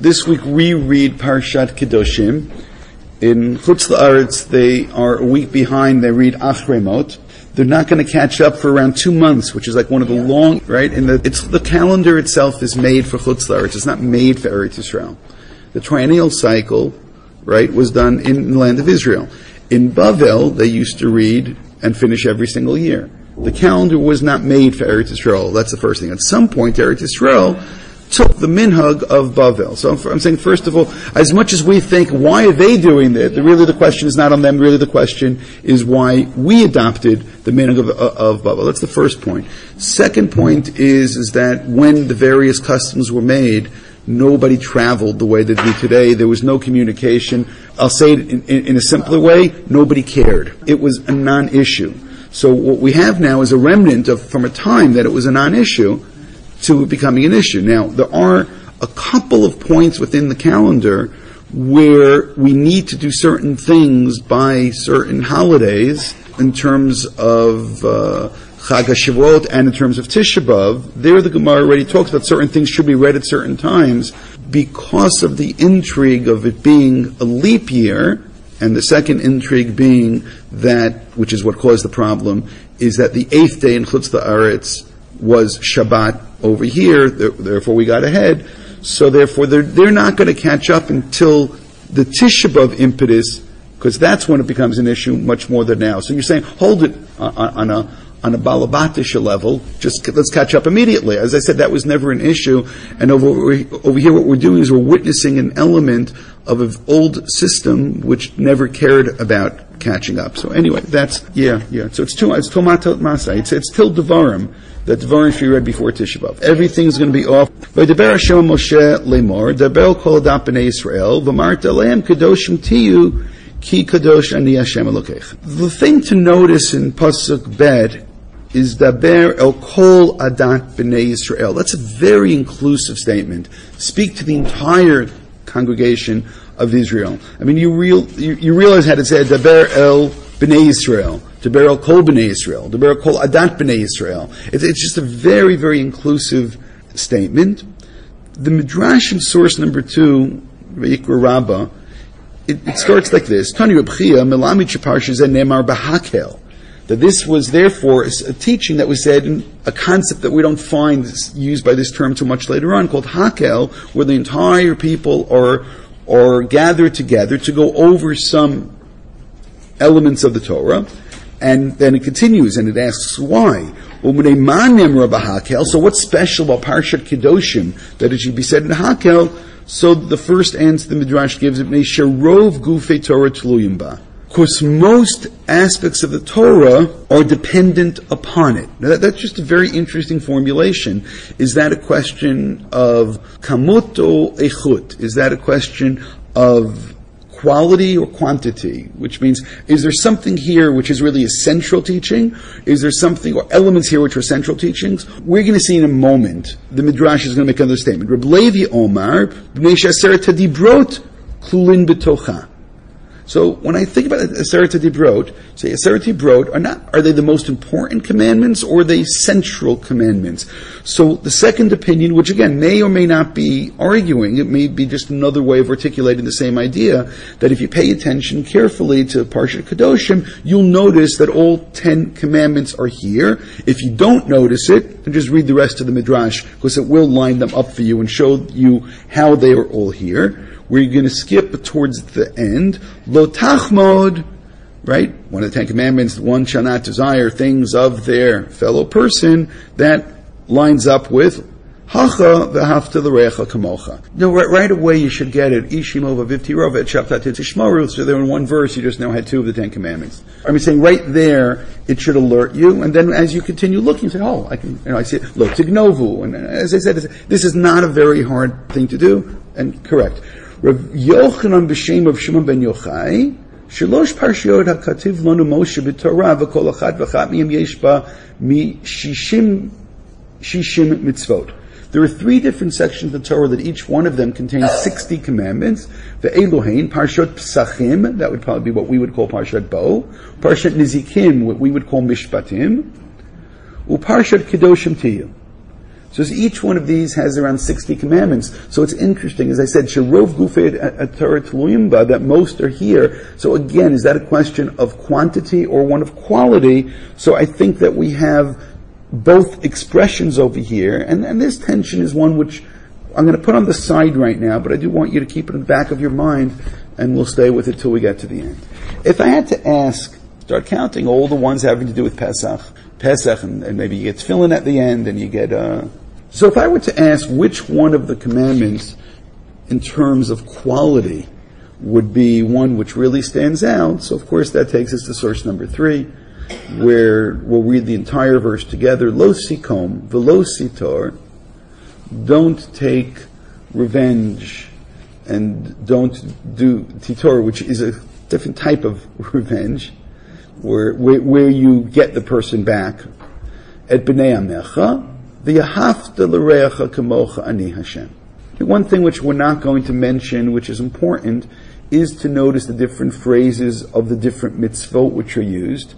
this week we read Parshat Kedoshim. In Chutz La'aretz, they are a week behind. They read Achrei Mot. They're not going to catch up for around 2 months, which is like one of the long, right? And the calendar itself is made for Chutz La'aretz. It's not made for Eretz Yisrael. The triennial cycle, right, was done in the land of Israel. In Bavel, they used to read and finish every single year. The calendar was not made for Eretz Yisrael. That's the first thing. At some point, Eretz Yisrael took the minhag of Bavel. So I'm saying, first of all, as much as we think, why are they doing that? Really the question is not on them. Really the question is why we adopted the minhag of Bavel. That's the first point. Second point is that when the various customs were made, nobody traveled the way they do today. There was no communication. I'll say it in a simpler way. Nobody cared. It was a non-issue. So what we have now is a remnant from a time that it was a non-issue to becoming an issue. Now, there are a couple of points within the calendar where we need to do certain things by certain holidays in terms of Chag HaShavuot and in terms of Tisha B'Av. There the Gemara already talks about certain things should be read at certain times because of the intrigue of it being a leap year, and the second intrigue being that, which is what caused the problem, is that the 8th day in Chutz La'aretz was Shabbat over here, therefore we got ahead. So therefore they're not going to catch up until the Tisha B'Av impetus, because that's when it becomes an issue much more than now. So you're saying, hold it on a Balabatisha level, just let's catch up immediately. As I said, that was never an issue, and over here what we're doing is we're witnessing an element of an old system which never cared about catching up. So anyway, that's, so it's Tomatot Masai, it's Til Devarim, that Devarim should be read before Tisha B'Av. Everything's going to be off. V'daber Hashem Moshe lemor, daber kol adam b'nei Yisrael, v'marta lehem kadoshim tiyu, ki kadosh ani Hashem Elokeichem. The thing to notice in Pasuk Bet is daber el kol adat b'nei Yisrael. That's a very inclusive statement. Speak to the entire congregation of Israel. I mean, you realize how to say daber el b'nei Yisrael, daber el kol b'nei Yisrael, daber el kol adat b'nei Yisrael. It's just a very, very inclusive statement. The Midrash in source number 2, Vayikra Rabbah, it starts like this: Tani Reb Chia melamid sheparsha zeh nemar b'hakel. That this was therefore a teaching that was said in a concept that we don't find used by this term too much later on, called hakel, where the entire people are gathered together to go over some elements of the Torah, and then it continues and it asks why. So what's special about Parshat Kedoshim that it should be said in hakel? So the first answer the Midrash gives it, Sherov Gufei Torah Tluyim Ba. Because most aspects of the Torah are dependent upon it. Now that's just a very interesting formulation. Is that a question of kamut or echut? Is that a question of quality or quantity? Which means, is there something here which is really a central teaching? Is there something, or elements here which are central teachings? We're going to see in a moment, the Midrash is going to make another statement. Reb Levi Omar, b'nei she'aseret hadibrot klulin b'tocha. So when I think about Aseret HaDibrot, say Aseret HaDibrot, are they the most important commandments or are they central commandments? So the second opinion, which again may or may not be arguing, it may be just another way of articulating the same idea, that if you pay attention carefully to Parshat Kedoshim, you'll notice that all 10 commandments are here. If you don't notice it, then just read the rest of the Midrash, because it will line them up for you and show you how they are all here. We're going to skip towards the end. Lo tachmod, right? One of the 10 commandments, one shall not desire things of their fellow person. That lines up with hacha v'hafta l'recha kamocha. No, right away you should get it. Ishimo v'vivtirov et shaftat tishmaru. So there in one verse you just now had 2 of the 10 commandments. I'm saying right there it should alert you, and then as you continue looking, you say, oh, I see it. Look, tignovu. And as I said, this is not a very hard thing to do, and correct. Rav Yochanan b'shem of Shimon ben Yochai, Shalosh parshiot hakativ lanu Moshe b'Torah v'kol achat v'chat miyam yesh ba shishim mitzvot. There are 3 different sections of the Torah that each one of them contains 60 commandments. The Elohein, Parshat Psachim, that would probably be what we would call Parshat Bo. Parshat Nizikim, what we would call Mishpatim. Uparshat Kedoshim Tiyu. So each one of these has around 60 commandments. So it's interesting, as I said, Sharov Gufei Torah Tluyim Ba, that most are here. So again, is that a question of quantity or one of quality? So I think that we have both expressions over here, and this tension is one which I'm going to put on the side right now, but I do want you to keep it in the back of your mind, and we'll stay with it till we get to the end. If I had to ask, start counting all the ones having to do with Pesach, and maybe you get tefillin at the end, and you get So if I were to ask which one of the commandments, in terms of quality, would be one which really stands out, so of course that takes us to source number 3, where we'll read the entire verse together. Lo sikom velo sitor, don't take revenge, and don't do titor, which is a different type of revenge, where you get the person back. Et b'nei amecha, v'yahavta l'reacha kamocha ani Hashem. One thing which we're not going to mention, which is important, is to notice the different phrases of the different mitzvot which are used.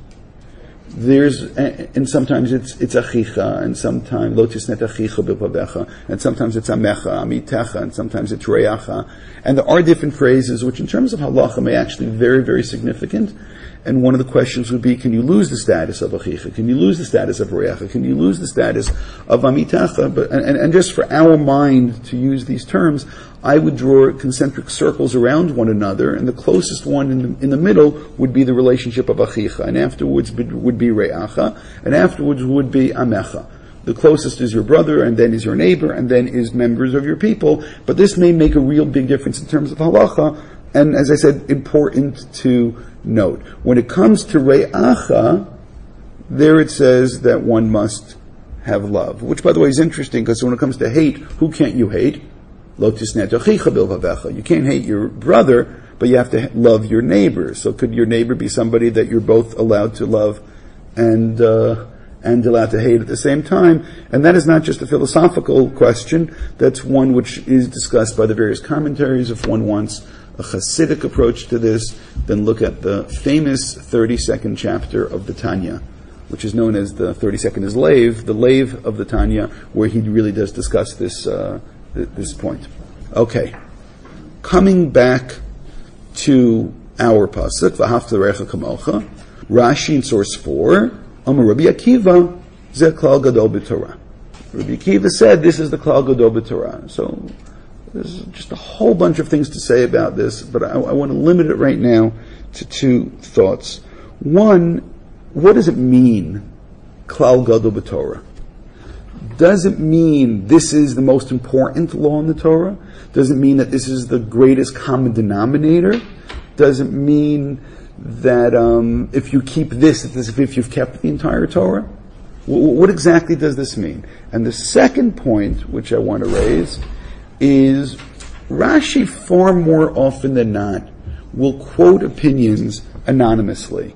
And sometimes it's achicha, and sometimes lo tisnet achicha b'pavecha, and sometimes it's amecha, amitecha, and sometimes it's reacha. And there are different phrases which in terms of halacha may actually be very, very significant. And one of the questions would be, can you lose the status of achicha? Can you lose the status of reacha? Can you lose the status of amitecha? And just for our mind to use these terms, I would draw concentric circles around one another, and the closest one in the middle would be the relationship of achicha, and afterwards would be reacha, and afterwards would be amecha. The closest is your brother, and then is your neighbor, and then is members of your people. But this may make a real big difference in terms of halacha, and as I said, important to note. When it comes to re'acha, there it says that one must have love, which by the way is interesting, because when it comes to hate, who can't you hate? Lo tisnet achicha bilvavecha. You can't hate your brother, but you have to love your neighbor. So could your neighbor be somebody that you're both allowed to love and allowed to hate at the same time? And that is not just a philosophical question, that's one which is discussed by the various commentaries. If one wants a Hasidic approach to this, then look at the famous 32nd chapter of the Tanya, which is known as the 32nd is Lev, the Lev of the Tanya, where he really does discuss this point. Okay. Coming back to our pasuk, V'ahavta l'reacha kamocha, Rashi in source 4, Amar Rabbi Akiva, Zeh klal gadol b'Torah. Rabbi Akiva said, this is the klal gadol b'Torah. So, there's just a whole bunch of things to say about this, but I want to limit it right now to 2 thoughts. One, what does it mean, klal gadol b'Torah? Does it mean this is the most important law in the Torah? Does it mean that this is the greatest common denominator? Does it mean that if you keep this, it's as if you've kept the entire Torah? What exactly does this mean? And the second point, which I want to raise, is Rashi far more often than not will quote opinions anonymously.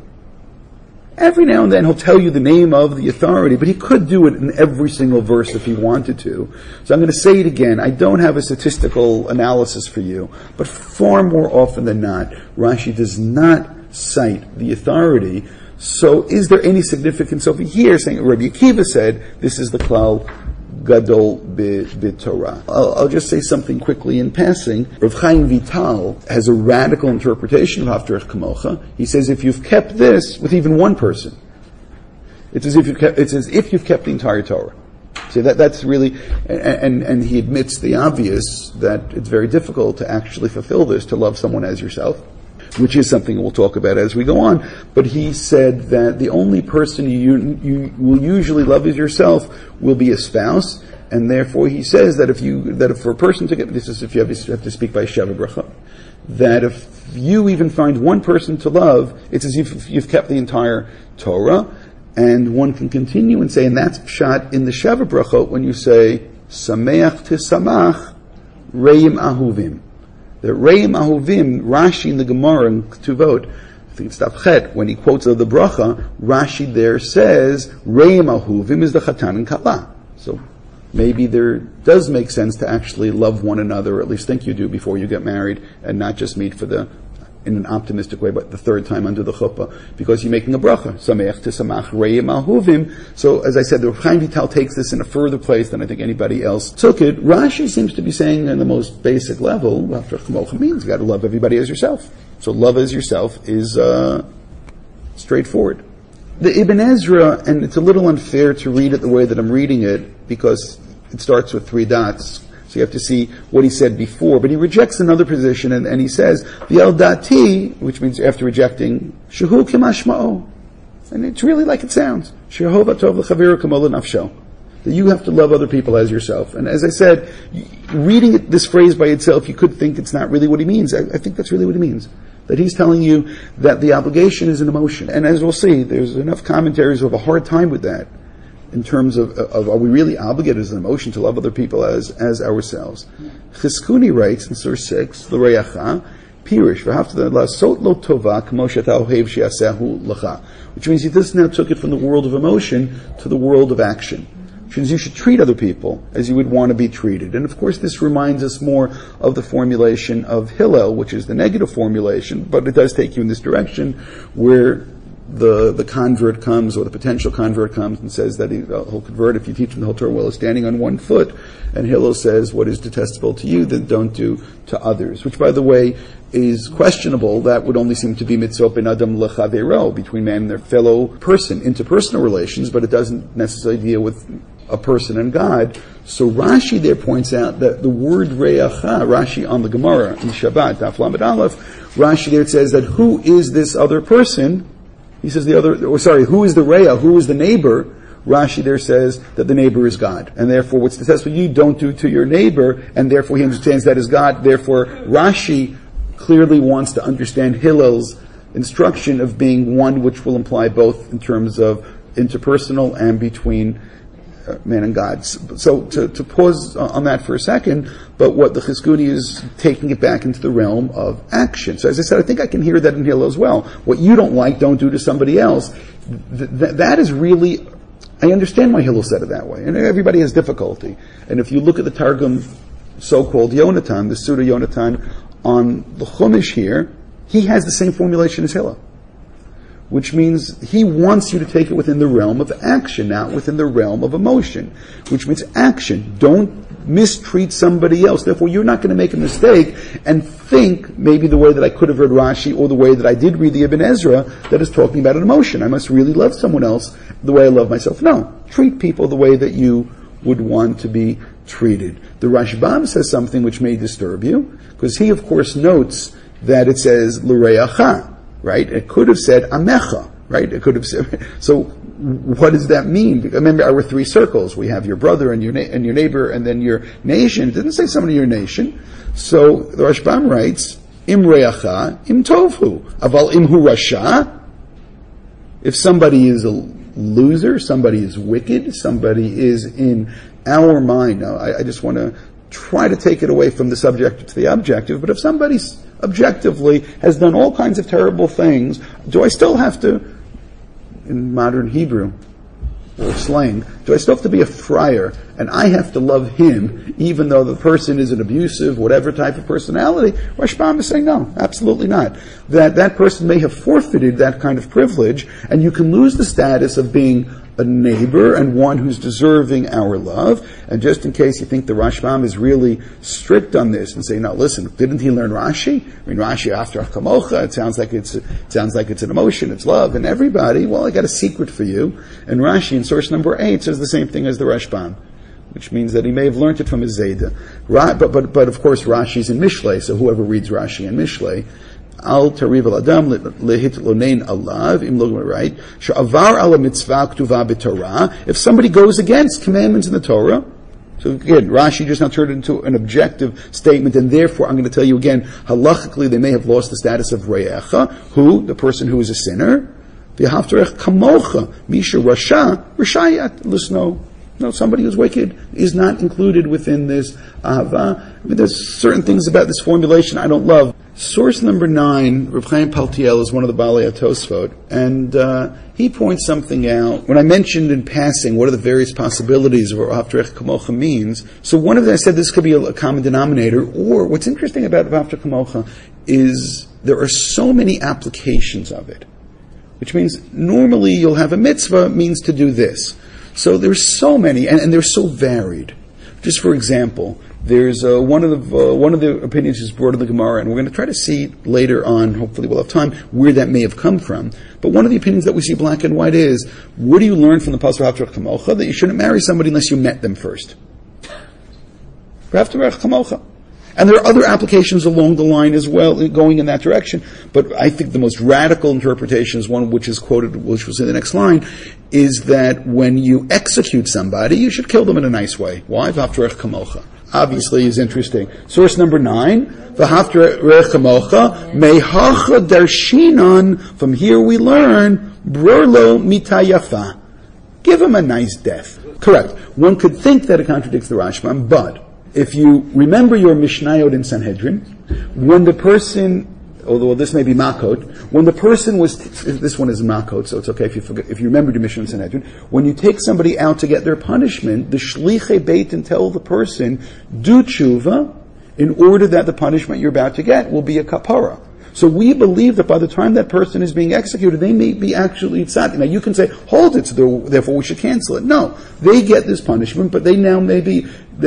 Every now and then he'll tell you the name of the authority, but he could do it in every single verse if he wanted to. So I'm going to say it again. I don't have a statistical analysis for you, but far more often than not, Rashi does not cite the authority. So is there any significance over here saying Rabbi Akiva said this is the klal gadol b'Torah? I'll just say something quickly in passing. Rav Chaim Vital has a radical interpretation of Haftarach Kamocha. He says if you've kept this with even one person, it's as if you've kept the entire Torah. See, that's really, and he admits the obvious, that it's very difficult to actually fulfill this, to love someone as yourself, which is something we'll talk about as we go on. But he said that the only person you will usually love as yourself will be a spouse, and therefore he says that if for a person to get, this is if you have to speak by Sheva Bracha, that if you even find one person to love, it's as if you've kept the entire Torah. And one can continue and say, and that's pshat in the Sheva Bracha when you say Sameach tisamach Reim Ahuvim. The Reim Ahuvim, Rashi in the Gemara in Ketuvot, I think it's Tafchet, when he quotes the bracha, Rashi there says, Reim Ahuvim is the Chatan and Kala. So maybe there does make sense to actually love one another, or at least think you do before you get married, and not just meet for the in an optimistic way, but the third time under the chuppah, because you're making a bracha. Sameach tisamach re'im ahuvim. So, as I said, the Chaim Vital takes this in a further place than I think anybody else took it. Rashi seems to be saying on the most basic level, after Chamocha means you got to love everybody as yourself. So love as yourself is straightforward. The Ibn Ezra, and it's a little unfair to read it the way that I'm reading it, because it starts with 3 dots. So you have to see what he said before. But he rejects another position, and he says, V'el dati, which means after rejecting, Shehu kimashma'o. And it's really like it sounds. Shehova tov l'chaviru k'mo l'nafsho. That you have to love other people as yourself. And as I said, reading this phrase by itself, you could think it's not really what he means. I think that's really what he means. That he's telling you that the obligation is an emotion. And as we'll see, there's enough commentaries who have a hard time with that, in terms of are we really obligated as an emotion to love other people as ourselves? Chizkuni writes in Surah 6, L'reyacha, Pirish, v'hafta la'asot lo tova k'mo she'ata ohev she'asehu l'cha. Which means he just now took it from the world of emotion to the world of action. Which means you should treat other people as you would want to be treated. And of course this reminds us more of the formulation of Hillel, which is the negative formulation, but it does take you in this direction, where the convert comes, or the potential convert comes and says that he'll convert if you teach him the whole Torah while he's standing on one foot. And Hillel says, what is detestable to you, then don't do to others. Which, by the way, is questionable. That would only seem to be mitzvot ben adam lechavero, between man and their fellow person, interpersonal relations, but it doesn't necessarily deal with a person and God. So Rashi there points out that the word re'acha, Rashi on the Gemara in Shabbat, Daf Lamed Aleph, Rashi there says that who is this other person? He says who is the Re'ah, who is the neighbor? Rashi there says that the neighbor is God. And therefore what's detestable you don't do to your neighbor, and therefore he understands that as God. Therefore Rashi clearly wants to understand Hillel's instruction of being one which will imply both in terms of interpersonal and between man and God. So to pause on that for a second, but what the Chizkuni is taking it back into the realm of action. So as I said, I think I can hear that in Hillel as well. What you don't like, don't do to somebody else. That is really, I understand why Hillel said it that way. And everybody has difficulty. And if you look at the Targum, so-called Yonatan, the pseudo Yonatan on the Chumash here, he has the same formulation as Hillel. Which means he wants you to take it within the realm of action, not within the realm of emotion. Which means action. Don't mistreat somebody else. Therefore, you're not going to make a mistake and think maybe the way that I could have read Rashi or the way that I did read the Ibn Ezra that is talking about an emotion. I must really love someone else the way I love myself. No. Treat people the way that you would want to be treated. The Rashbam says something which may disturb you, because he, of course, notes that it says L'reyacha. Right? It could have said Amecha, right? It could have said, so what does that mean? Remember, our 3 circles. We have your brother and your neighbor and then your nation. It didn't say somebody your nation. So the Rashbam writes, Im reacha, im tofu. Aval im hu rasha. If somebody is a loser, somebody is wicked, somebody is in our mind. Now, I just want to try to take it away from the subjective to the objective, but if somebody objectively has done all kinds of terrible things, do I still have to, in modern Hebrew or slang, do I still have to be a friar and I have to love him even though the person is an abusive, whatever type of personality? Rashbam is saying no, absolutely not. That person may have forfeited that kind of privilege, and you can lose the status of being a neighbor and one who's deserving our love. And just in case you think the Rashbam is really strict on this and say, no, listen, didn't he learn Rashi? I mean, Rashi after Kamocha, it sounds like it's an emotion, it's love, and everybody. Well, I got a secret for you. And Rashi in source number 8 says the same thing as the Rashbam, which means that he may have learned it from his Zayda. But of course Rashi's in Mishlei, so whoever reads Rashi in Mishlei, Al tariv al adam lehit lonein alav im lo, right? She'avar ala mitzvah k'tuva b'Torah. If somebody goes against commandments in the Torah, so again, Rashi just now turned it into an objective statement, and therefore I'm going to tell you again, halachically they may have lost the status of re'echa, who, the person who is a sinner. V'haftarech kamocha, misha rasha, rishayat, listen, no, somebody who's wicked is not included within this ahava. I mean, there's certain things about this formulation I don't love. Source number 9, Reb Chaim Paltiel is one of the Balei HaTosfot, and he points something out. When I mentioned in passing what are the various possibilities of what V'haftarech Kamocha means, so one of them, I said this could be a common denominator, or what's interesting about V'haftarech Kamocha is there are so many applications of it, which means normally you'll have a mitzvah means to do this. So there's so many, and they're so varied. Just for example, there's one of the opinions is brought in the Gemara, and we're going to try to see later on, hopefully we'll have time, where that may have come from. But one of the opinions that we see black and white is, what do you learn from the Pasuk V'ahavta Kamocha? That you shouldn't marry somebody unless you met them first. V'ahavta Kamocha. And there are other applications along the line as well, going in that direction. But I think the most radical interpretation is one which is quoted, which was in the next line, is that when you execute somebody, you should kill them in a nice way. Why? V'ahavta Kamocha. Obviously is interesting. Source number 9, V'ahavta Kamocha, Mehacha Darshinan, from here we learn, Brurlo Mitayafa. Give him a nice death. Correct. One could think that it contradicts the Rashbam, but if you remember your Mishnayot in Sanhedrin, when the person, although this may be Makot, when the person was, this one is Makot, so it's okay if you remember your Mishnah in Sanhedrin, when you take somebody out to get their punishment, the Shlichei Beitin tell the person, do tshuva, in order that the punishment you're about to get will be a kapara. So we believe that by the time that person is being executed, they may be actually tzaddik. Now you can say, hold it, so therefore we should cancel it. No, they get this punishment, but they now may be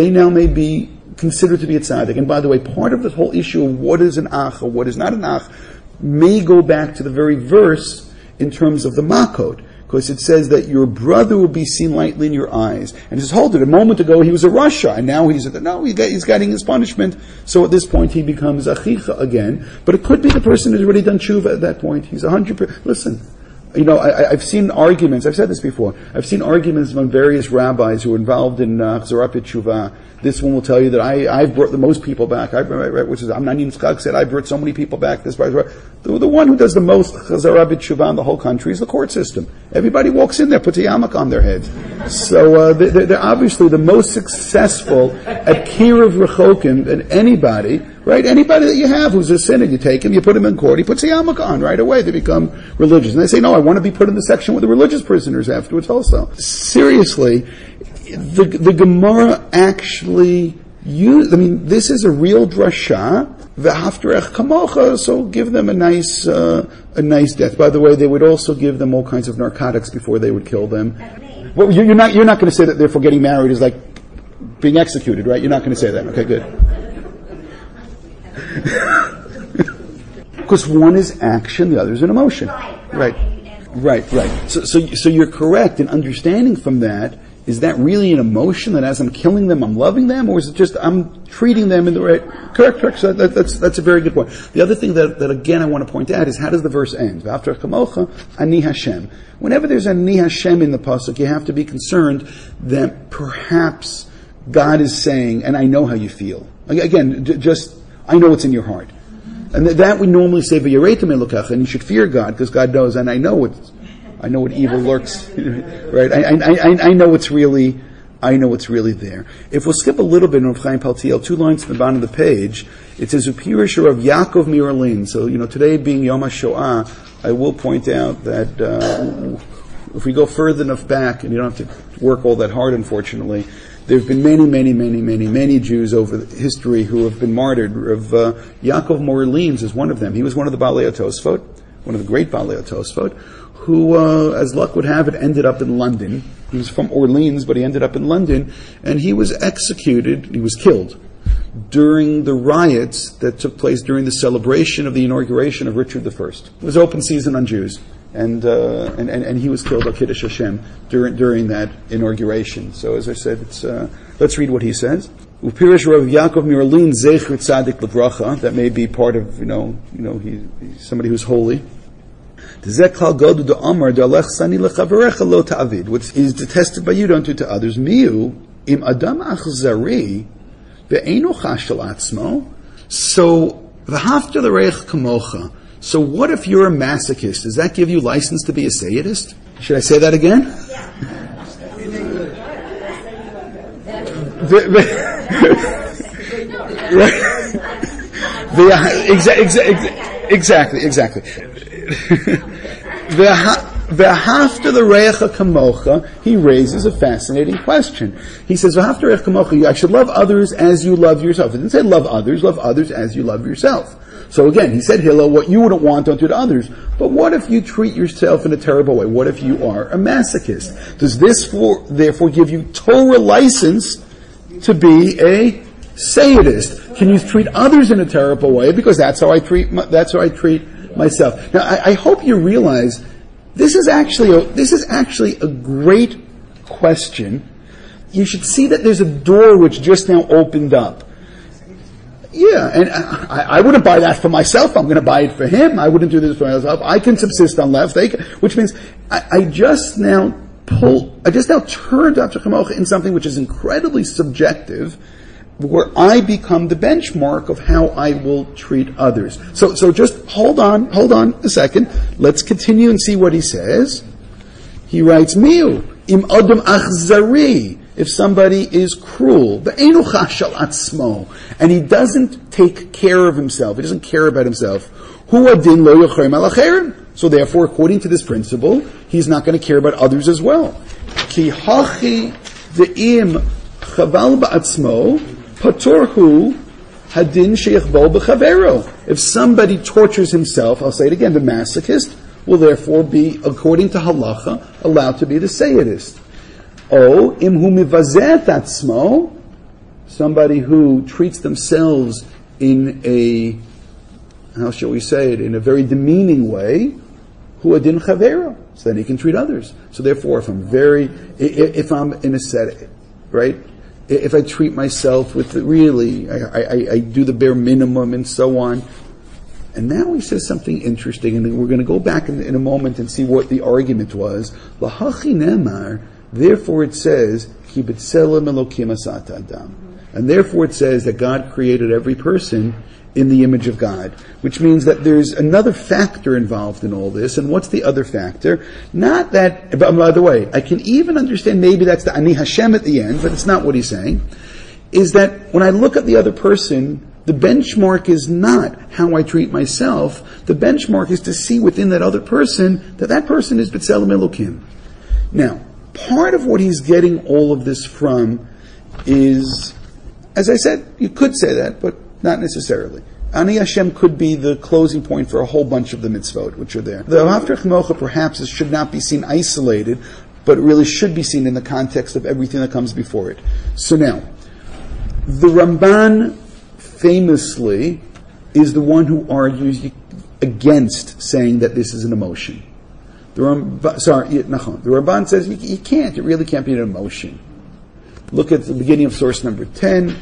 considered to be a tzaddik. And by the way, part of this whole issue of what is an ach or what is not an ach may go back to the very verse in terms of the makot. Because it says that your brother will be seen lightly in your eyes. And it says, hold it, a moment ago he was a rasha, and now he's getting his punishment. So at this point he becomes achicha again. But it could be the person who's already done tshuva at that point. He's 100%. Listen, I've seen arguments, I've said this before, I've seen arguments among various rabbis who are involved in Chazarat B'Tshuvah. This one will tell you that I've brought the most people back. Which is, Amnani Yitzchak said, I brought so many people back. The one who does the most Chazarat B'Tshuvah in the whole country is the court system. Everybody walks in there, puts a yarmulke on their heads. So they're obviously the most successful at Kiruv Rechokim than anybody, right? Anybody that you have who's a sinner, you take him, you put him in court, he puts a yarmulke on right away. They become religious. And they say, no, I want to be put in the section with the religious prisoners afterwards also. Seriously, the Gemara actually this is a real drasha, V'ahavta Kamocha, so give them a nice death. By the way, they would also give them all kinds of narcotics before they would kill them. Well, you're not going to say that therefore getting married is like being executed, right? You're not going to say that. Okay, good. Because one is action, the other is an emotion. Right. So you're correct in understanding from that. Is that really an emotion that as I'm killing them, I'm loving them, or is it just I'm treating them in the right? Correct. So that's a very good point. The other thing that again I want to point out is how does the verse end? V'ahavta kamocha ani Hashem. Whenever there's ani Hashem in the pasuk, you have to be concerned that perhaps God is saying, and I know how you feel. Again, just I know what's in your heart, and that we normally say v'yareitem elokecha, and you should fear God because God knows, and I know what evil lurks, right? I know what's really there. If we'll skip a little bit in Rav Chaim Paltiel, 2 lines at the bottom of the page, it says Upirish of Yaakov Miralin. So today being Yom HaShoah, I will point out that if we go further enough back, and you don't have to work all that hard, unfortunately, there have been many Jews over history who have been martyred. Yaakov Miralin is one of them. He was one of the Balei HaTosfot, one of the great Balei HaTosfot, who, as luck would have it, ended up in London. He was from Orleans, but he ended up in London, and he was killed during the riots that took place during the celebration of the inauguration of Richard I. It was open season on Jews, and he was killed al Kiddush Hashem during that inauguration. So as I said, let's read what he says. Upirish Rav Yaakov Miralin Zecher Tzadik Levracha. That may be part of he's somebody who's holy. Which is detested by you, don't do to others. Miu im adam achzari ve'eino chashal atzmo. So v'hafta l'reich kamocha. So what if you're a masochist? Does that give you license to be a sadist? Should I say that again? Exactly. V'hafta l'reacha kamocha, he raises a fascinating question. He says, V'hafta l'reacha kamocha, I should love others as you love yourself. He didn't say love others as you love yourself. So again, he said, Hillel, what you wouldn't want, don't do to others. But what if you treat yourself in a terrible way? What if you are a masochist? Does this therefore give you Torah license to be a sadist? Can you treat others in a terrible way? Because that's how I treat myself. Now, I hope you realize this is actually a great question. You should see that there's a door which just now opened up. Yeah, and I wouldn't buy that for myself. I'm going to buy it for him. I wouldn't do this for myself. I can subsist on left. Which means I just now turned Dr. Chamocha in something which is incredibly subjective, where I become the benchmark of how I will treat others. So just hold on a second. Let's continue and see what he says. He writes, Miu, im adam achzari, if somebody is cruel, and he doesn't take care of himself, he doesn't care about himself, so therefore, according to this principle, he's not going to care about others as well. If somebody tortures himself, I'll say it again, the masochist will therefore be, according to halacha, allowed to be the sadist. Imhu mivazet atzmo, somebody who treats themselves in a, how shall we say it, in a very demeaning way, hu adin chavero, so then he can treat others. So therefore, if I'm in a setting, right, if I treat myself with I do the bare minimum and so on. And now he says something interesting, and we're going to go back in a moment and see what the argument was. Lahachi nemar, therefore it says, Ki b'tselem Elokim asata adam. And therefore it says that God created every person in the image of God, which means that there's another factor involved in all this. And what's the other factor? Not that, by the way, I can even understand maybe that's the Ani Hashem at the end, but it's not what he's saying, is that when I look at the other person, the benchmark is not how I treat myself. The benchmark is to see within that other person that person is B'Tselem Elokim. Now, part of what he's getting all of this from is, as I said, you could say that, but not necessarily. Ani Hashem could be the closing point for a whole bunch of the mitzvot which are there. The Haftarach Mocha perhaps should not be seen isolated, but really should be seen in the context of everything that comes before it. So now, the Ramban famously is the one who argues against saying that this is an emotion. The Ramban says you can't. It really can't be an emotion. Look at the beginning of source number 10.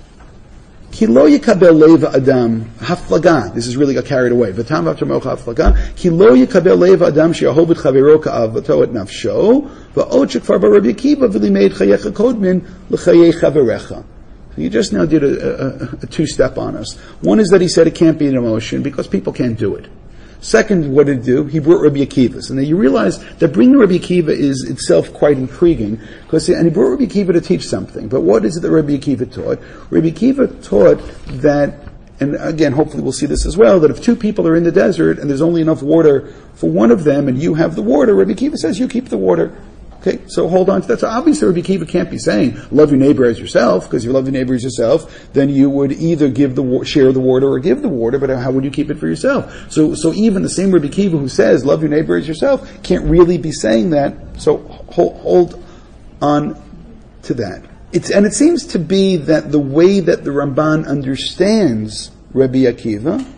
Ki lo yikabel leva adam haflaga. This is really got carried away. V'tam v'after mocha haflaga. Ki lo yikabel leva adam she'ahovit chavero ka'avato et nafsho v'od shekfar b'Rabbi Akiva v'limeid chayecha kodmin l'chayei chaverecha. You just now did a two-step on us. One is that he said it can't be an emotion because people can't do it. Second, what did he do? He brought Rabbi Akiva. And then you realize that bringing Rabbi Akiva is itself quite intriguing, and he brought Rabbi Akiva to teach something. But what is it that Rabbi Akiva taught? Rabbi Akiva taught that, and again, hopefully we'll see this as well, that if two people are in the desert and there's only enough water for one of them and you have the water, Rabbi Akiva says you keep the water. Okay, so hold on to that. So obviously Rabbi Akiva can't be saying, love your neighbor as yourself, because if you love your neighbor as yourself, then you would either share the water or give the water, but how would you keep it for yourself? So even the same Rabbi Akiva who says, love your neighbor as yourself, can't really be saying that. So hold on to that. And it seems to be that the way that the Ramban understands Rabbi Akiva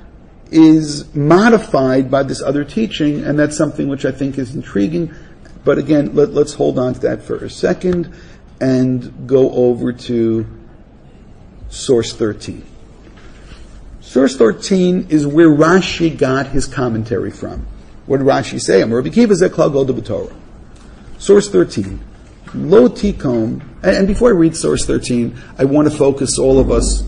is modified by this other teaching, and that's something which I think is intriguing. But again, let's hold on to that for a second and go over to source 13. Source 13 is where Rashi got his commentary from. What did Rashi say? Rabbi Akiva zeh klal goda b'Torah. Source 13. Lo tikom. And before I read source 13, I want to focus all of us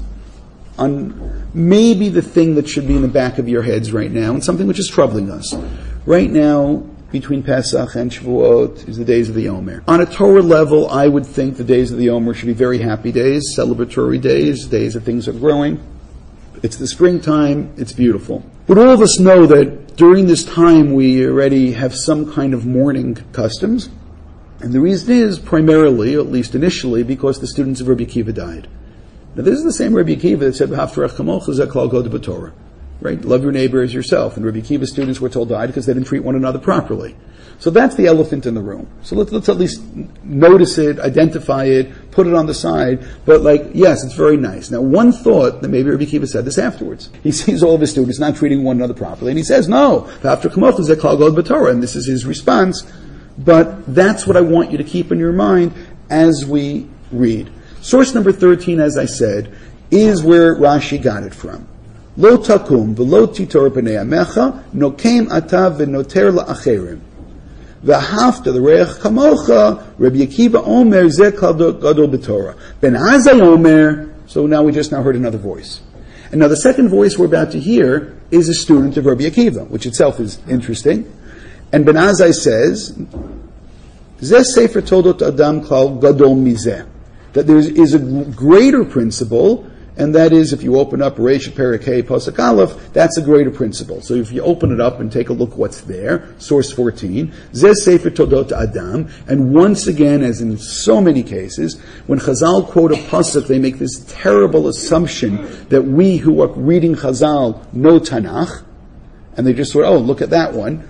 on maybe the thing that should be in the back of your heads right now, and something which is troubling us. Right now, between Pesach and Shavuot is the days of the Omer. On a Torah level, I would think the days of the Omer should be very happy days, celebratory days that things are growing. It's the springtime, it's beautiful. But all of us know that that during this time we already have some kind of mourning customs. And the reason is primarily, at least initially, because the students of Rabbi Akiva died. Now this is the same Rabbi Akiva that said, "V'haftarech kamocha zeh klal god b'Torah." Right? Love your neighbor as yourself. And Rabbi Akiva's students were told died because they didn't treat one another properly. So that's the elephant in the room. So let's at least notice it, identify it, put it on the side. But yes, it's very nice. Now one thought that maybe Rabbi Akiva said this afterwards. He sees all of his students not treating one another properly, and he says, "No, after kamocha zeh klal god b'Torah," and this is his response. But that's what I want you to keep in your mind as we read. Source number 13, as I said, is where Rashi got it from. Lo takum v'lo titor b'nei amecha nokem ata v'noter la'acherim. V'hafta l'reich kamocha Rabbi Akiva omer zeh gadol b'Torah. Ben Azai omer. So now we just heard another voice. And now the second voice we're about to hear is a student of Rabbi Akiva, which itself is interesting. And Ben Azai says, Zeh Sefer Toldot Adam Klal Gadol Mizeh. That there is a greater principle, and that is if you open up Reish Perek Hey Pasuk Aleph, that's a greater principle. So if you open it up and take a look what's there, source 14, Zeh Sefer Toldot Adam, and once again, as in so many cases, when Chazal quote a Pasuk, they make this terrible assumption that we who are reading Chazal know Tanakh, and they just sort of, look at that one.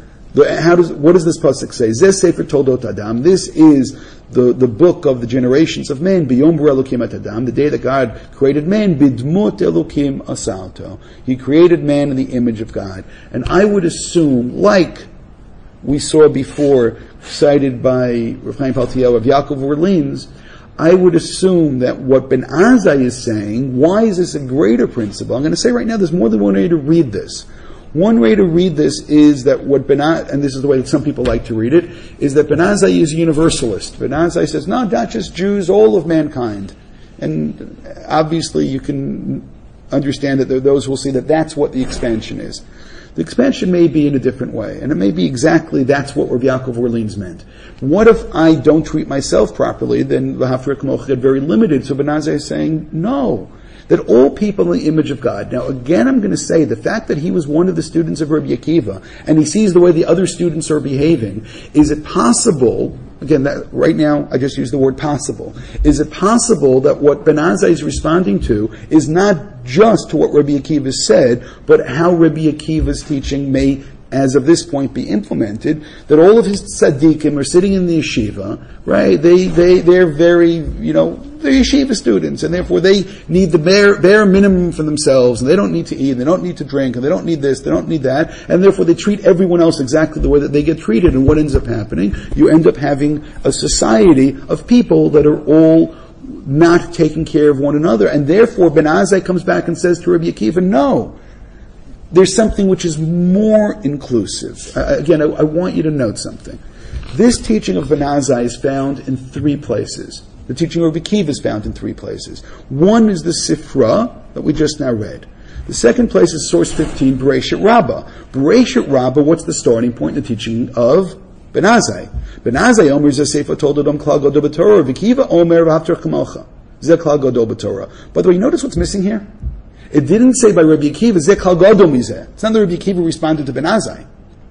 What does this pasuk say? Zeh Sefer Toldot Adam. This is the book of the generations of men. B'yom B'ra Elokim et Adam, the day that God created man. B'dmut Elokim asalto. He created man in the image of God. And I would assume, like we saw before, cited by Rav Chaim Paltiel of Yaakov Orleans, I would assume that what Ben Azai is saying, why is this a greater principle? I'm going to say right now, there's more than one way to read this. One way to read this is that what Ben Azai, and this is the way that some people like to read it, is that Ben Azai is universalist. Ben Azai says, no, not just Jews, all of mankind. And obviously you can understand that there are those who will see that that's what the expansion is. The expansion may be in a different way, and it may be exactly that's what Rabbi Yaakov Orleans meant. What if I don't treat myself properly? Then V'haftarech kamocha get very limited. So Ben Azai is saying, no. That all people in the image of God. Now again, I'm going to say the fact that he was one of the students of Rabbi Akiva and he sees the way the other students are behaving, is it possible, again, that right now I just use the word possible, is it possible that what Ben Azai is responding to is not just to what Rabbi Akiva said, but how Rabbi Akiva's teaching may, as of this point, be implemented, that all of his tzaddikim are sitting in the yeshiva, right? They're very, they're yeshiva students, and therefore they need the bare minimum for themselves, and they don't need to eat, and they don't need to drink, and they don't need this, they don't need that, and therefore they treat everyone else exactly the way that they get treated, and what ends up happening? You end up having a society of people that are all not taking care of one another, and therefore Ben Azai comes back and says to Rabbi Akiva, no, there's something which is more inclusive. Again, I want you to note something. This teaching of Ben Azai is found in 3 places. The teaching of Rabbi Akiva is found in 3 places. One is the Sifra that we just now read. The second place is source 15, Bereshit Rabbah. Bereshit Rabbah, what's the starting point in the teaching of Ben Azai? Ben Azai Omer Zeh Sefer Toldot Adam Klal Gadol b'Torah. Rabbi Akiva Omer V'haftarech kamocha Zeh Klal Gadol b'Torah. By the way, you notice what's missing here? It didn't say by Rabbi Akiva, Zeh Klal Gadol mizeh. It's not that Rabbi Akiva responded to Ben Azai.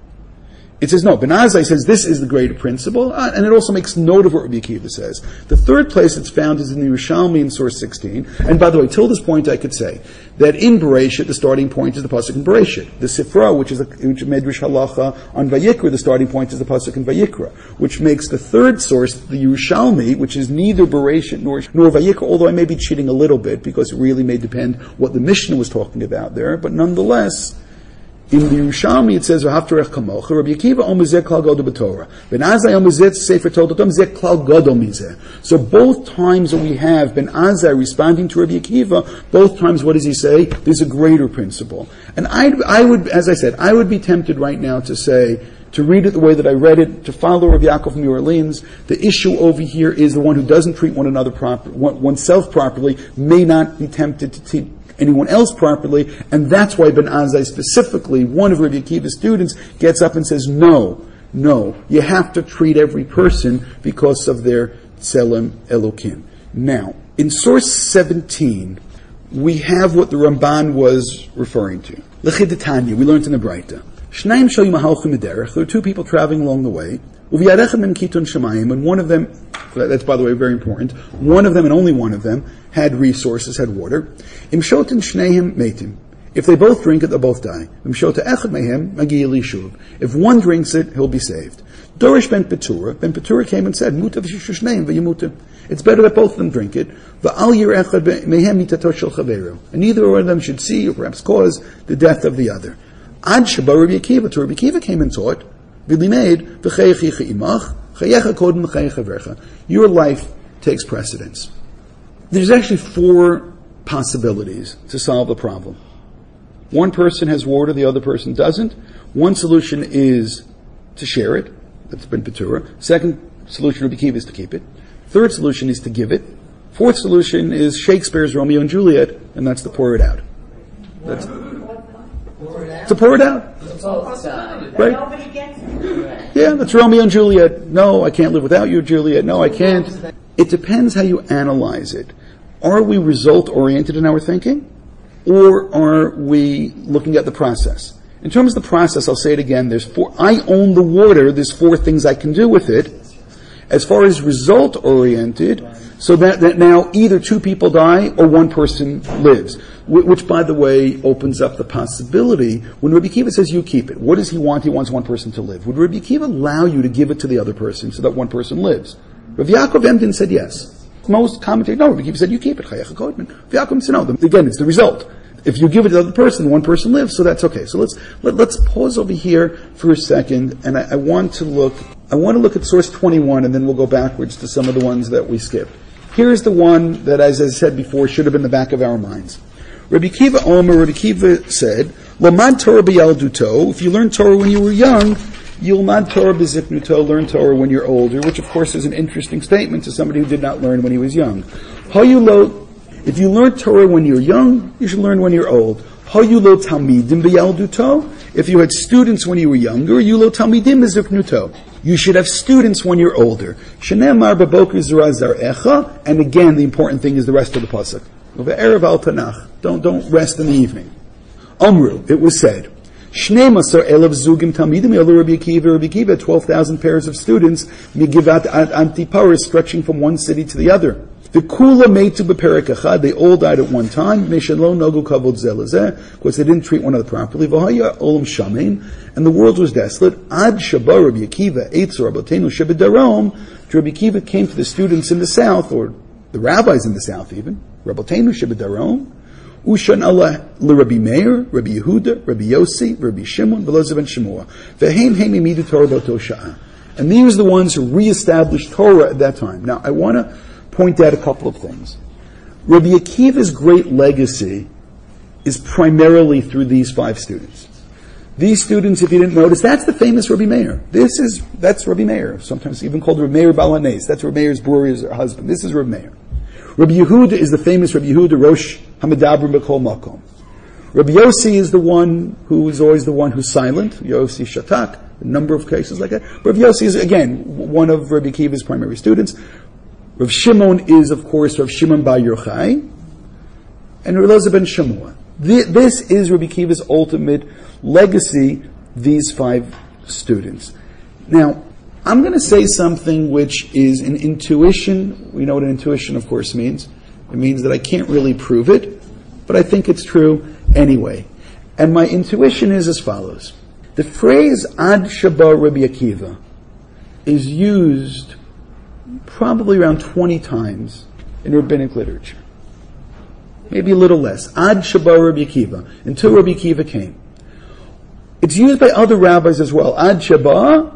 It says, no, Ben Azai says this is the greater principle, and it also makes note of what Rabbi Akiva says. The third place it's found is in the Yerushalmi in source 16. And by the way, till this point I could say that in Bereshit, the starting point is the pasuk in Bereshit. The Sifra, which Medrash Halacha on Vayikra, the starting point is the pasuk in Vayikra, which makes the third source, the Yerushalmi, which is neither Bereshit nor Vayikra, although I may be cheating a little bit because it really may depend what the Mishnah was talking about there, but nonetheless, in the Yerushalmi it says, "V'haftarech kamocha." Rabbi Akiva omer zeh klal gadol b'Torah. Ben Azai omer zeh sefer Toldot zeh klal gadol mizeh. So both times that we have Ben Azai responding to Rabbi Akiva, both times what does he say? There's a greater principle. And I would, as I said, I would be tempted right now to say, to read it the way that I read it, to follow Rabbi Yaakov from New Orleans. The issue over here is the one who doesn't treat one another oneself properly may not be tempted to treat anyone else properly, and that's why Ben Azai specifically, one of Rabbi Akiva's students, gets up and says, no, you have to treat every person because of their Tselem Elokim. Now, in source 17, we have what the Ramban was referring to. L'chidetanya, we learned in the Braita. Shnaim shoyim mahalchim miderech. There are two people traveling along the way. Uviyarechem mem kitun shemayim, and one of them, that's by the way very important, one of them and only one of them had resources, had water. Im shotin shneihim meitim. If they both drink it, they'll both die. Im shota echad mehem magi lishuv. If one drinks it, he'll be saved. Dorish ben Petura came and said, Mutav shishneim v'yimuta. It's better that both of them drink it. V'al yir echad mehem mitato shel chaveru. And neither one of them should see or perhaps cause the death of the other. Ad sheba Rabbi Akiva. To Rabbi Akiva came and taught, V'limeid v'cheyechicha imach, chayecha kodem v'cheyecha vercha. Your life takes precedence. There's actually 4 possibilities to solve the problem. One person has water, the other person doesn't. One solution is to share it. That's Ben Petura. Second solution, Rabbi Akiva, is to keep it. Third solution is to give it. Fourth solution is Shakespeare's Romeo and Juliet, and that's to pour it out. That's to pour it out. Right? Yeah, that's Romeo and Juliet. No, I can't live without you, Juliet. No, I can't. It depends how you analyze it. Are we result-oriented in our thinking? Or are we looking at the process? In terms of the process, I'll say it again, I own the water, there's 4 things I can do with it. As far as result-oriented, so that now either 2 people die or 1 person lives. Which, by the way, opens up the possibility, when Rabbi Akiva says you keep it, what does he want? He wants 1 person to live. Would Rabbi Akiva allow you to give it to the other person so that 1 person lives? Rav Yaakov Emden said yes. Most commentators, no, Rabbi Akiva said you keep it. Chayecha kodem. Rav Yaakov said no. Again, it's the result. If you give it to the other person, 1 person lives, so that's okay. So let's pause over here for a second, and I want to look at source 21, and then we'll go backwards to some of the ones that we skipped. Here's the one that, as I said before, should have been in the back of our minds. Rabbi Akiva Omer, Rabbi Akiva said, Lamad Torah b'yalduto, if you learn Torah when you were young, you'll mad Torah b'ziknuto, learn Torah when you're older, which of course is an interesting statement to somebody who did not learn when he was young. Hayulo, if you learn Torah when you're young, you should learn when you're old. Hayulo talmidim b'yalduto, if you had students when you were younger, yulo talmidim b'ziknuto. You should have students when you're older. Shenemar b'boker zarazar echa, and again, the important thing is the rest of the pasuk. Ve'erev al tanach. Don't rest in the evening. Amru, it was said, Shnei Masar Elav Zugim Talmidim Yalu Rabbi Akiva, 12,000 pairs of students, Migivat Antiparis, stretching from one city to the other. The Kula Meitu B'Perek Echad, they all died at one time, Meshan Lo Nogu Kavod Zelazeh, because they didn't treat one another properly, V'haya Olam Shamein, and the world was desolate, Ad Shabbar Rabbi Akiva, Eitzor Rabbeinu Shebedarom, Rabbi Akiva came to the students in the south, or the rabbis in the south even, Rabbeinu Shebedarom, Ushan Allah Rabbi Meir, Rabbi Yehuda, Rabbi Yossi, Rabbi Shimon, Velozav and Shemua. Veheim heim imidu Torah b'oto sha'a. And these are the ones who reestablished Torah at that time. Now, I want to point out a couple of things. Rabbi Akiva's great legacy is primarily through these 5 students. These students, if you didn't notice, that's the famous Rabbi Meir. That's Rabbi Meir, sometimes even called Rabbi Meir Balanes. That's Rabbi Meir's brewer's husband. This is Rabbi Meir. Rabbi Yehuda is the famous Rabbi Yehuda, Rosh Hamadabrim B'Kol Makom. Rabbi Yossi is the one who is always the one who's silent. Yossi Shatak, a number of cases like that. Rabbi Yossi is, again, one of Rabbi Akiva's primary students. Rav Shimon is, of course, Rav Shimon Bar Yochai. And Rav Elazar ben Shemua. This is Rabbi Akiva's ultimate legacy, these 5 students. Now, I'm going to say something which is an intuition. We know what an intuition, of course, means. It means that I can't really prove it, but I think it's true anyway. And my intuition is as follows. The phrase Ad Shabbar Rabbi Akiva is used probably around 20 times in rabbinic literature. Maybe a little less. Ad Shabbar Rabbi Akiva, until Rabbi Akiva came. It's used by other rabbis as well. Ad Shabbar,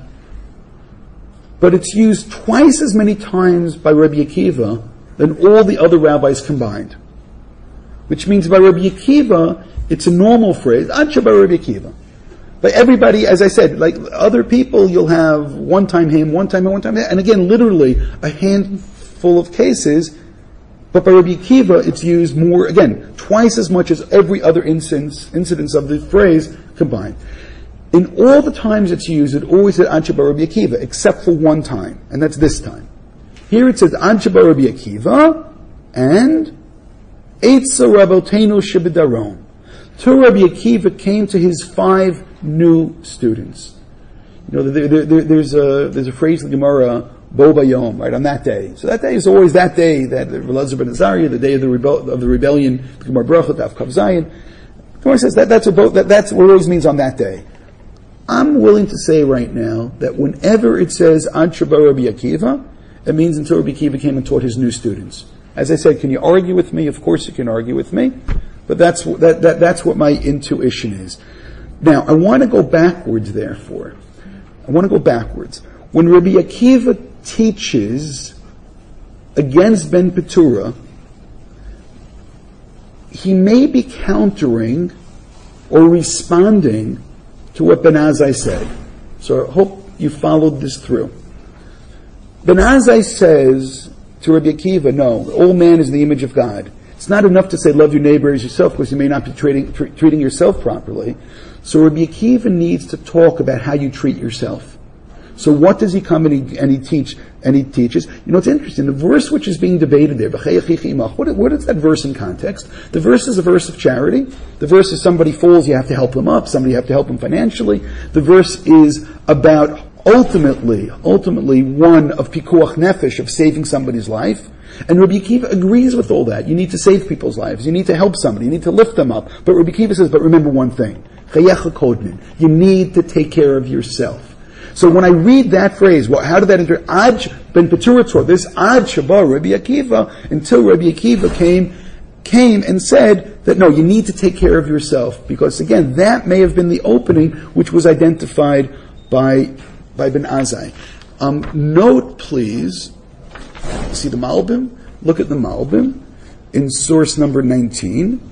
but it's used twice as many times by Rabbi Akiva than all the other rabbis combined. Which means by Rabbi Akiva, it's a normal phrase, Ad Shabbar Rabbi Akiva. By everybody, as I said, like other people, you'll have one time him, one time him, one time him, and again, literally, a handful of cases, but by Rabbi Akiva, it's used more, again, twice as much as every other incidence of the phrase combined. In all the times it's used, it always said Ad Shabbar Rabbi Akiva, except for one time, and that's this time. Here it says Ad Shabbar Rabbi Akiva and Eitza Rabbeinu Shebedarom. Till Rabbi Akiva came to his 5 new students. You know, there's a phrase in the Gemara, Bo Bayom, right, on that day. So that day is always that day, that Elazar ben Azariah, the day of the rebellion, the Gemara Bracha, Daf Kav Zayin. The Gemara says that's what it always means on that day. I'm willing to say right now that whenever it says Ad Sheba Rabbi Akiva, it means until Rabbi Akiva came and taught his new students. As I said, can you argue with me? Of course you can argue with me, but that's what my intuition is. Now, I want to go backwards, therefore. When Rabbi Akiva teaches against Ben Petura, he may be countering or responding to what Ben Azai said. So I hope you followed this through. Ben Azai says to Rabbi Akiva, no, all man is the image of God. It's not enough to say love your neighbor as yourself, because you may not be treating yourself properly. So Rabbi Akiva needs to talk about how you treat yourself. So what does he come and he teaches? You know, it's interesting. The verse which is being debated there, what is that verse in context? The verse is a verse of charity. The verse is somebody falls, you have to help them up. Somebody you have to help them financially. The verse is about ultimately one of pikuach nefesh, of saving somebody's life. And Rabbi Akiva agrees with all that. You need to save people's lives. You need to help somebody. You need to lift them up. But Rabbi Akiva says, but remember one thing. You need to take care of yourself. So when I read that phrase, how did that enter? Ad Ben Petura taught this, Ad Sheba Rabbi Akiva, until Rabbi Akiva came and said that no, you need to take care of yourself. Because again, that may have been the opening which was identified by Ben Azai. Note please, see the Malbim? Look at the Malbim in source number 19.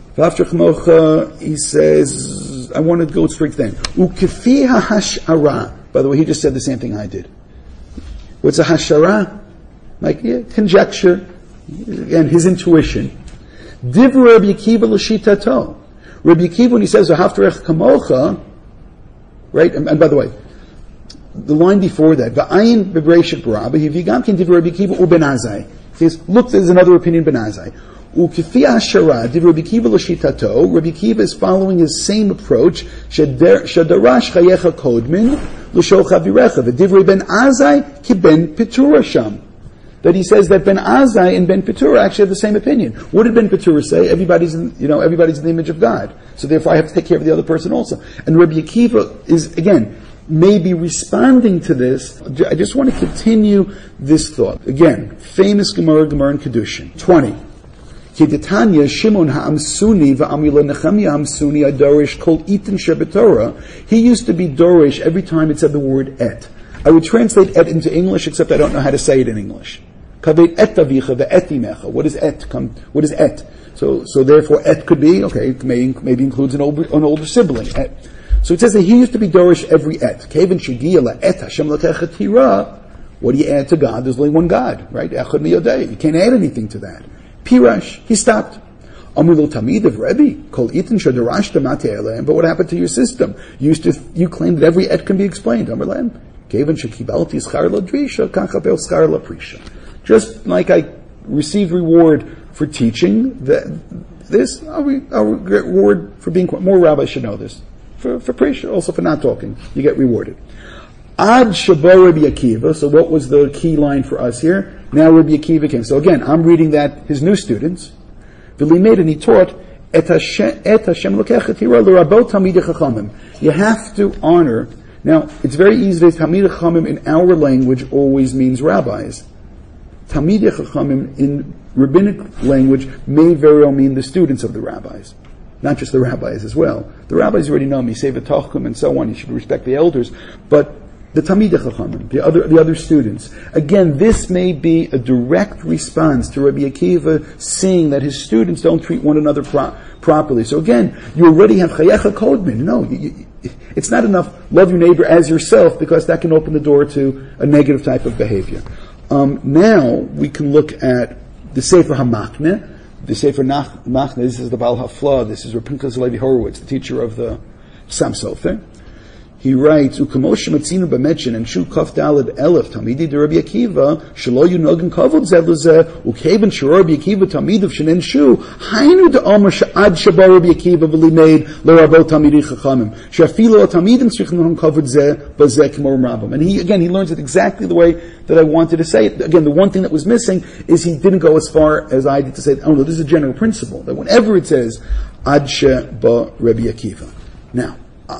He says, I want to go straight then. Ukefi hashara. By the way, he just said the same thing I did. What's a hashara? Conjecture. Again, his intuition. Div Rabbi Akiva l'shitato. Rabbi Akiva, when he says, Ahavtarech kamocha, right? And by the way, the line before that, V'ayin b'breishit barabah, hivigam kin div Rabbi Akiva u Ben Azai. He says, look, there's another opinion, Ben Azai. Ukefi hashara, div Rabbi Akiva l'shitato. Rabbi Akiva is following his same approach. Shadarash chayecha kodmin, l'shol chavirecha. V'divrei Ben Azai ki Ben Petura sham. That he says that Ben Azai and Ben Petura actually have the same opinion. What did Ben Petura say? Everybody's in the image of God. So therefore I have to take care of the other person also. And Rabbi Akiva is, again, maybe responding to this. I just want to continue this thought. Again, famous Gemara in Kedushin. 20. Kedetanya Shimon ha'amsuni va'amila Nechemia ha'amsuni adorish kol itin shebetorah. He used to be dorish every time it said the word et. I would translate et into English, except I don't know how to say it in English. Kaved et avicha ve'etimecha. What is et? What is et? So therefore et could be, okay, it maybe includes an older sibling. Et. So it says that he used to be dorish every et. Kevin shegia la et Hashem l'kecha tira. What do you add to God? There's only one God, right? Echad miyodei. You can't add anything to that. Pirash. He stopped. Amulul tamid of Rebbe. Kol itin shadarash damate. But what happened to your system? You claimed that every et can be explained. Amrlem. Just like I received reward for teaching this, I'll get reward for being quiet. More rabbis should know this. For Prisha, also for not talking, you get rewarded. Ad Sheba Rabbi Akiva. So what was the key line for us here? Now Rabbi Akiva came. So again, I'm reading that his new students. V'limed, and he taught Et Hashem Lokechet Hira l'Rabot Tamidei Chachamim. You have to honor. Now, it's very easy to say Talmidei Chachamim in our language always means rabbis. Talmidei Chachamim in rabbinic language may very well mean the students of the rabbis. Not just the rabbis as well. The rabbis already know Misei V'Tochim and so on. You should respect the elders. But the Talmidei Chachamim, the other students. Again, this may be a direct response to Rabbi Akiva seeing that his students don't treat one another properly. So again, you already have Chayecha Kodmin. No, it's not enough love your neighbor as yourself, because that can open the door to a negative type of behavior. Now we can look at the Sefer HaMachne. The Sefer Machne, this is the Baal HaFla, this is Rav Pinchas Levi Horowitz, the teacher of the Sam Sofer. he writes, "Ukamosh matzinu b'metchin and shu kaf daled elef tamidi de Rabbi Akiva shelo yunogin kavod zeh lezeh ukeben shor Rabbi Akiva tamidav shenen shu hainu de Omer she'ad sheba Rabbi Akiva v'limeid lerabot tamidi chachamim she'afilo tamidim tzrichim lahom kavod zeh bazeh k'mor rabim." And he learns it exactly the way that I wanted to say it. Again, the one thing that was missing is he didn't go as far as I did to say, oh no, this is a general principle that whenever it says ad sheba Rabbi Akiva. Now,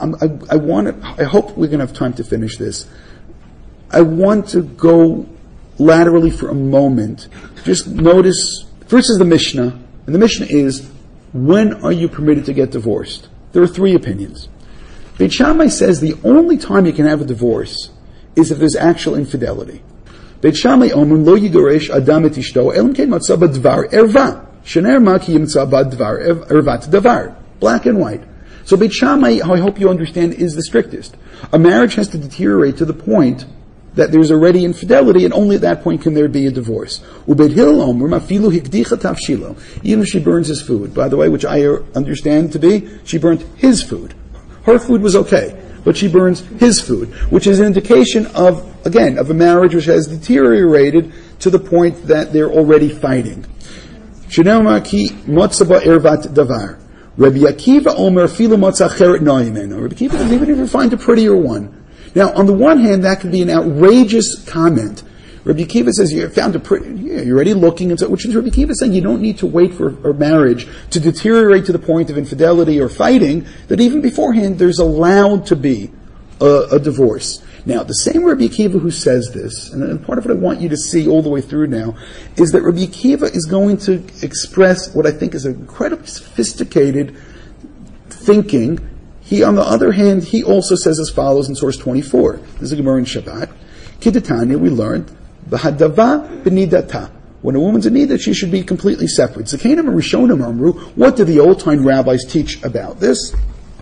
I hope we're going to have time to finish this. I want to go laterally for a moment. Just notice, first is the Mishnah, and the Mishnah is, when are you permitted to get divorced? There are three opinions. Beit Shammai says the only time you can have a divorce is if there's actual infidelity. Beit Shammai omrim lo yigoresh adam et ishto elam kein matzah b'dvar erva shener ma ki yimtzah b'dvar ervat davar. Black and white. So Beit Shammai, how I hope you understand, is the strictest. A marriage has to deteriorate to the point that there's already infidelity, and only at that point can there be a divorce. Ubeit Hillel omrim afilu hikdicha tavshilo. Even if she burns his food, by the way, which I understand to be, she burnt his food. Her food was okay, but she burns his food, which is an indication of, again, of a marriage which has deteriorated to the point that they're already fighting. Shenema ki motzaba ervat davar. Rabbi Akiva omer filu motzah cheret noimeno. Rabbi Akiva doesn't even find a prettier one. Now, on the one hand, that could be an outrageous comment. Rabbi Akiva says, you found a pretty, you're already looking, and so, which is Rabbi Akiva saying you don't need to wait for a marriage to deteriorate to the point of infidelity or fighting, that even beforehand there's allowed to be a divorce. Now, the same Rabbi Akiva who says this, and part of what I want you to see all the way through now, is that Rabbi Akiva is going to express what I think is an incredibly sophisticated thinking. He, on the other hand, he also says as follows in source 24. This is a Gemara in Shabbat. Kidatanya, we learned, B'hadava b'nidata. When a woman's in nida, she should be completely separate. Zakanim and Rishonim amru, what do the old-time rabbis teach about this?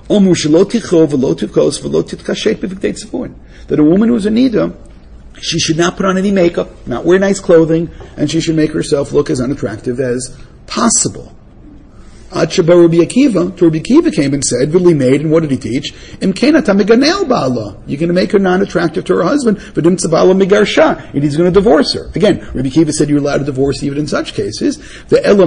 That a woman who's in nida, she should not put on any makeup, not wear nice clothing, and she should make herself look as unattractive as possible. Ad sheba Rabbi Akiva, to Rabbi Akiva came and said, "V'li made," and what did he teach? Imkena tamiganel ba'ala. You're going to make her non-attractive to her husband, v'dim tzabala migarsha, and he's going to divorce her. Again, Rabbi Akiva said you're allowed to divorce even in such cases. What does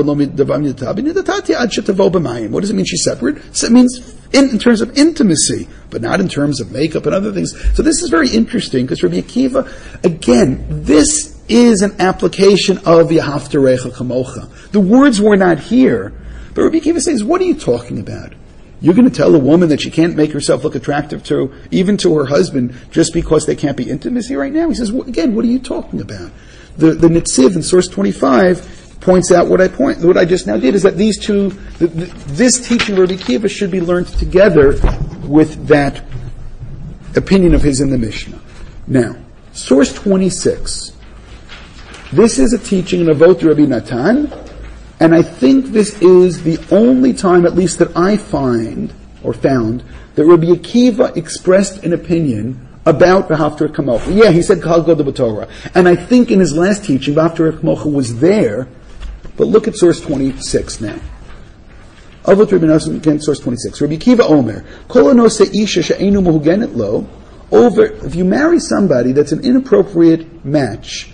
it mean she's separate? So it means in terms of intimacy, but not in terms of makeup and other things. So this is very interesting, because Rabbi Akiva, again, this is an application of Yahavtarecha Kamocha. The words were not here, but Rabbi Akiva says, what are you talking about? You're going to tell a woman that she can't make herself look attractive to, even to her husband, just because there can't be intimacy right now? He says, again, what are you talking about? The Netziv in source 25 points out what I just now did, is that these two, this teaching of Rabbi Akiva should be learned together with that opinion of his in the Mishnah. Now, source 26. This is a teaching in Avot Rabbi Natan, and I think this is the only time, at least that I found, that Rabbi Akiva expressed an opinion about V'haftar Kamocha. Yeah, he said Kal Goda B'Torah. And I think in his last teaching, V'haftar Kamocha was there, but look at source 26 now. Avot Rabbi Natan, again, source 26. Rabbi Akiva Omer, Kol anose isha she'enu muhugenet lo, if you marry somebody that's an inappropriate match,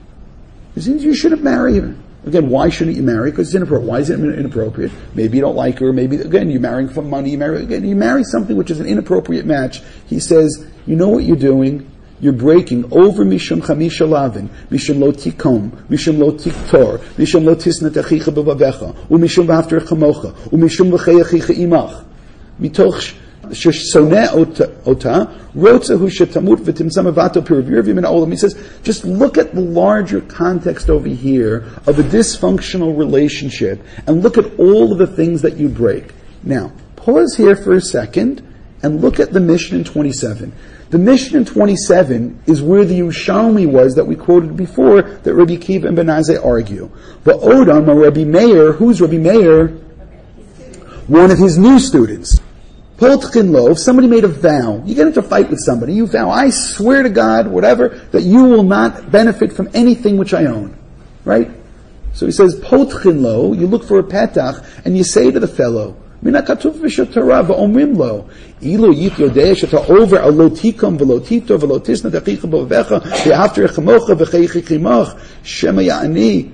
you shouldn't marry her. Again, why shouldn't you marry? Because it's inappropriate. Why is it inappropriate? Maybe you don't like her. Maybe, again, you're marrying for money. You marry something which is an inappropriate match. He says, you know what you're doing? You're breaking over mishum chamisha lavin, mishum lo tikom, mishum lo tiktor, mishum lo tisnat achicha b'vavecha, u'mishum v'haftar kamocha, u'mishum v'chei achicha imach. Mitoch shesoneh ota, rotzahu shetamut v'timtzam avato piruvirvim and olam. He says, just look at the larger context over here of a dysfunctional relationship, and look at all of the things that you break. Now, pause here for a second, and look at the Mishnah in 27. The Mishnah in 27 is where the Yerushalmi was that we quoted before, that Rabbi Akiva and Ben Azai argue. But Odam, or Rabbi Meir, who's Rabbi Meir? One of his new students. Poltkin lo, if somebody made a vow, you get into a fight with somebody, you vow, I swear to God, whatever, that you will not benefit from anything which I own. Right? So he says, Poltkin lo, you look for a petach, and you say to the fellow, מן הכתוב בשתורה, ואומרים לו, אילו יית יודע שאתה עובר על לא תיקום ולא תיטור ולא תשנא את אחיך באוהביך, ואהבת רעך כמוך וחייך עמך, שמא יעני,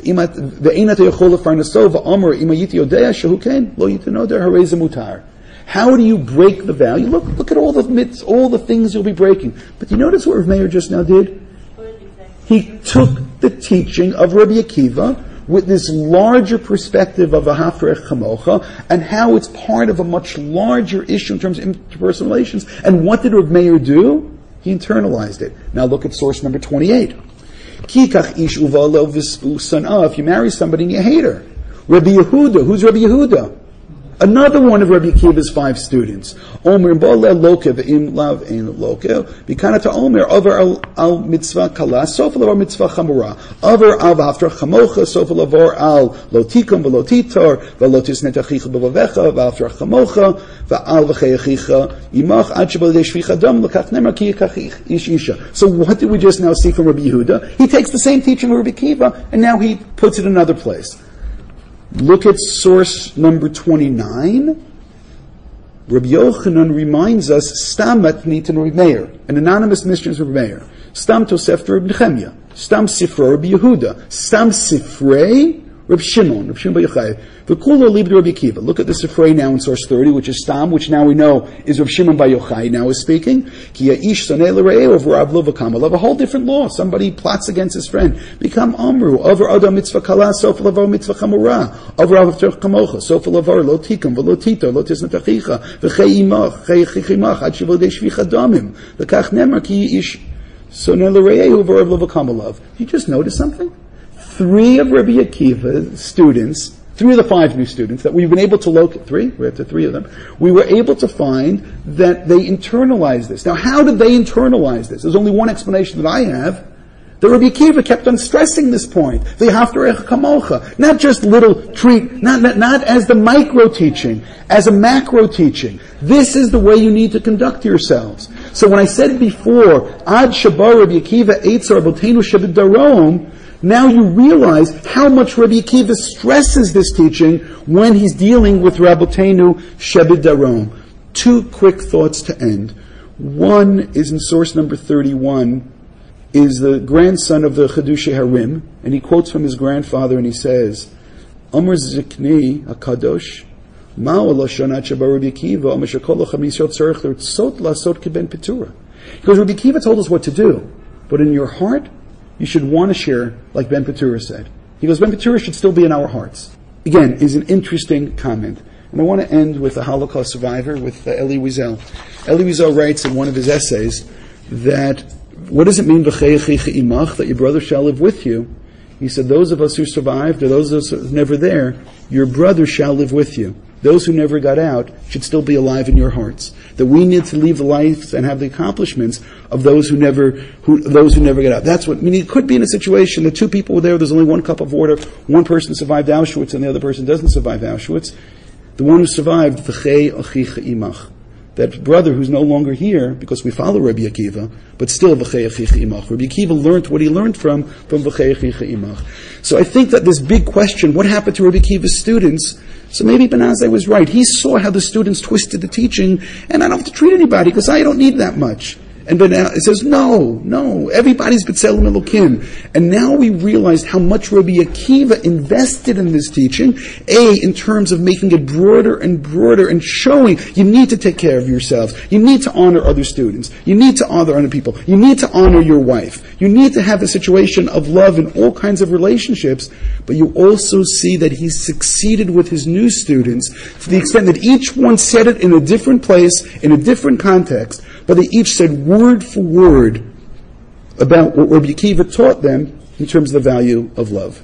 ואין אתה יכול לפרנסו, ואומר, אם הייתי יודע שהוא כן, לא יתנודר, הרי זה מותר. How do you break the vow? You look at all the things you'll be breaking. But you notice what Rav Meir just now did? He took the teaching of Rabbi Akiva with this larger perspective of Ahavta Re'echa Kamocha and how it's part of a much larger issue in terms of interpersonal relations. And what did Rav Meir do? He internalized it. Now look at source number 28. Kikach ish uvalo v'spu sanah. If you marry somebody and you hate her. Rabbi Yehuda. Who's Rabbi Yehuda? Another one of Rabbi Akiva's 5 students. Omer b'oleh loke v'im lav ein loke. B'kanata Omer over al mitzvah kala, sofa lavar mitzvah chamura. Over al v'haftar chamocha, sofa lavar al lotikum v'lotitor, v'lotis netachicha b'vavecha, v'haftar chamocha, v'al v'cheyachicha imach ad shebal shvicha dam l'kach nemer ki yikach ish isha. So what did we just now see from Rabbi Yehuda? He takes the same teaching of Rabbi Akiva and now he puts it in another place. Look at source number 29. Rabbi Yochanan reminds us, Stam matnit and Rabbi Meir, an anonymous mission of Rabbi Meir. Stam Tosefta Rabbi Nechemia. Stam Sifrei Rabbi Yehuda. Stam Sifrei Rabbi Shimon Bar Yochai. V'kulo libd Rabbi Akiva. Look at the Sifrei now in source 30, which is Stam, which now we know is Rabbi Shimon Bar Yochai now is speaking. Ki ya'ish sanei l're'eh v'rav lo v'kama. A whole different law. Somebody plots against his friend. Become amru. Over adam mitzvah kala, sofa lavar mitzvah chamura. Over avter kamocha, sofa lavar lo tikum v'lo tito, lo tisnat achicha, v'chei imach, chei chichimach, ad shivol de shvicha damim. V'kach nemar ki ya'ish sanei l're'eh v'rav lo v'kama lav. You just notice something? 3 of Rabbi Akiva's students, 3 of the 5 new students that we've been able to locate, 3? We're up to 3 of them. We were able to find that they internalized this. Now, how did they internalize this? There's only one explanation that I have. The Rabbi Akiva kept on stressing this point. The Ahavta Re'echa Kamocha. Not just little treat, not as the micro teaching, as a macro teaching. This is the way you need to conduct yourselves. So when I said before, Ad Shabar Rabbi Akiva Eitzar Rabbeinu Shebed Darom, now you realize how much Rabbi Akiva stresses this teaching when he's dealing with Rabbeinu Shebed Darom. 2 quick thoughts to end. One is in source number 31, is the grandson of the Chiddushei Harim, and he quotes from his grandfather and he says, Amar Zikni HaKadosh, Ma'o Lashonat Shabar Rabbi Akiva, Amar Shekol Lachem Yisrael Tzarech L'Rtzot Lasot Keben Petura. Because Rabbi Akiva told us what to do, but in your heart, you should want to share, like Ben Petura said. He goes, Ben Petura should still be in our hearts. Again, is an interesting comment. And I want to end with a Holocaust survivor, with Elie Wiesel. Elie Wiesel writes in one of his essays that, what does it mean, v'cheyachicha imach, that your brother shall live with you? He said, those of us who survived, or those of us who were never there, your brother shall live with you. Those who never got out should still be alive in your hearts. That we need to leave the life and have the accomplishments of those who never get out. That's what, I mean, it could be in a situation that 2 people were there, there's only 1 cup of water, one person survived Auschwitz and the other person doesn't survive Auschwitz. The one who survived, v'chei achicha imach. That brother who's no longer here, because we follow Rabbi Akiva, but still v'chei achicha imach. Rabbi Akiva learned what he learned from v'chei achicha imach. So I think that this big question, what happened to Rabbi Akiva's students? So maybe Ben Azai was right. He saw how the students twisted the teaching, and I don't have to treat anybody because I don't need that much. And Ben Azai says, no, everybody's B'Tselem Elokim. And now we realized how much Rabbi Akiva invested in this teaching, in terms of making it broader and broader and showing you need to take care of yourselves. You need to honor other students. You need to honor other people. You need to honor your wife. You need to have a situation of love in all kinds of relationships. But you also see that he succeeded with his new students to the extent that each one said it in a different place, in a different context, but they each said word for word about what Rabbi Akiva taught them in terms of the value of love.